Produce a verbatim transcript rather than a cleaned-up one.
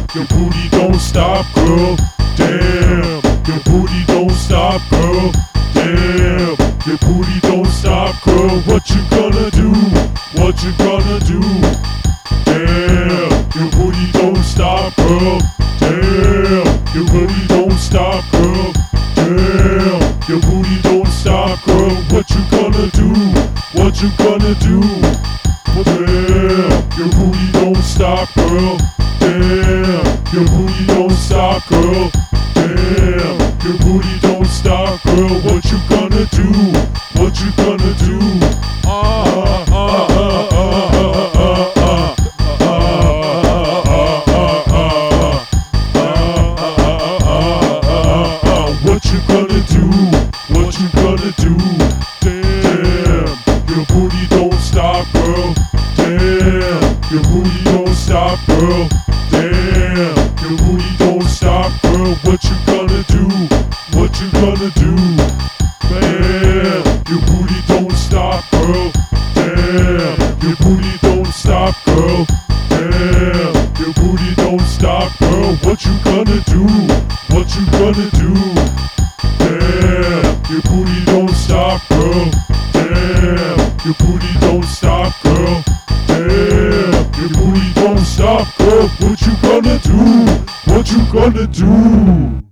your booty don't stop, girl. Damn, your booty don't stop, girl. Damn, your booty don't stop, girl. What you gonna do? What you gonna do? Damn, your booty don't stop, girl. Damn, your booty don't stop, girl. Damn, your booty don't stop, girl. What you gonna do? What you gonna do? Damn, your booty don't stop, girl. Damn, your booty don't stop, girl. Damn, your booty don't stop, girl. What you gonna do? What you gonna do? Ah, ah, ah, ah, ah, ah, ah. What you gonna do? What you gonna do? Damn, your booty don't stop, girl. Damn, your booty don't stop, girl. Damn, your booty don't stop, girl. What you gonna do? What you gonna do? Damn, your booty don't stop, girl. Damn, your booty don't stop, girl. Damn, your booty don't stop, girl. What you gonna do? What you gonna do? Damn, your booty don't stop, girl. Damn, your booty don't stop, girl. Damn, your booty don't stop, girl. What you gonna do? What you gonna do?